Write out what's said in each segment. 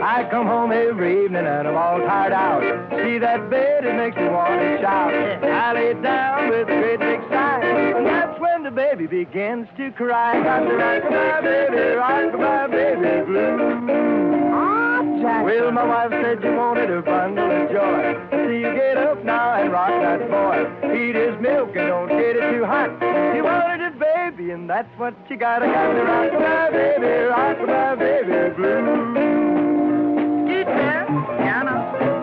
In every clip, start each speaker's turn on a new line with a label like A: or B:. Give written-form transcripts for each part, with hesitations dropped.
A: I come home every evening and I'm all tired out. See that bed, it makes me want to shout. I lay down with a great big sigh, and that's when the baby begins to cry. Got to rock my baby blue.
B: Jackson.
A: Well, my wife said you wanted a bundle of joy. So you get up now and rock that boy. Eat his milk and don't get it too hot. He wanted a baby, and that's what you got to rock my baby blue.
B: Eat there, Piano.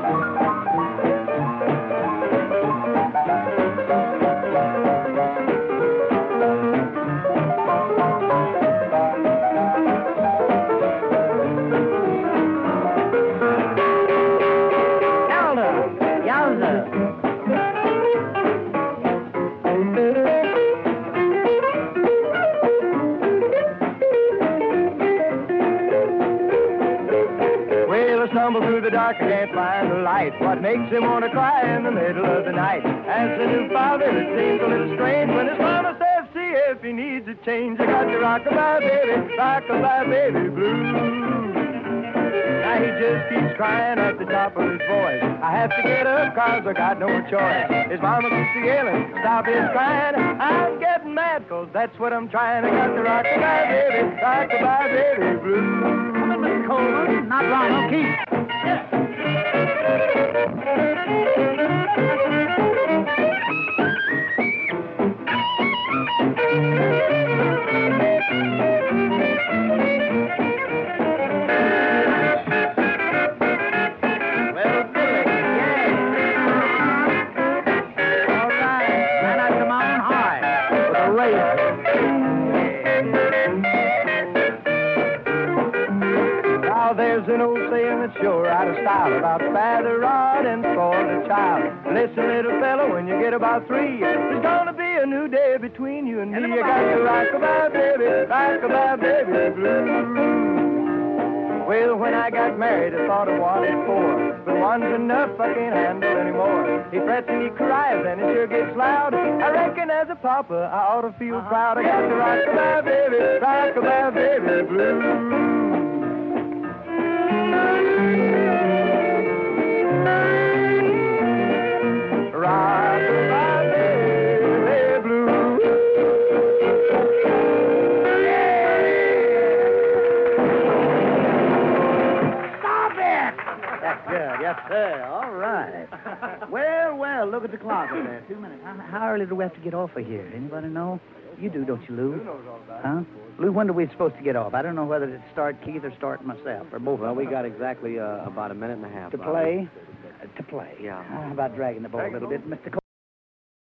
A: Stumble through the dark, I can't find the light. What makes him want to cry in the middle of the night? As the new father, it seems a little strange when his mama says, see if he needs a change. I got to rock my baby blue. Now he just keeps crying at the top of his voice. I have to get up cause I got no choice. His mama keeps yelling, stop his crying. I'm getting mad cause that's what I'm trying. I got to rock my baby blue.
B: Mr. Coleman, not Ronald, Keith. Yes.
A: There's an old saying that's sure out of style about father rod and spoil the child. Listen, little fellow, when you get about 3, there's gonna be a new day between you and me. You got to rock my baby blue. Well, when I got married, I thought I wanted 4, but one's enough, I can't handle anymore. He frets and he cries and it sure gets loud. I reckon as a papa, I ought to feel proud. I got to rock my baby blue. Rock my baby blue.
B: Stop it! That's good, yes, sir. All right. Well, look at the clock over there. 2 minutes. How early do we have to get off of here? Anybody know? You do, don't you, Lou?
A: Lou knows all about it.
B: Huh? Lou, when are we supposed to get off? I don't know whether to start Keith or start myself, or both.
C: Well, we got exactly about a minute and a half.
B: To play? To play.
C: Yeah.
B: How about dragging the ball a little bit, Mr.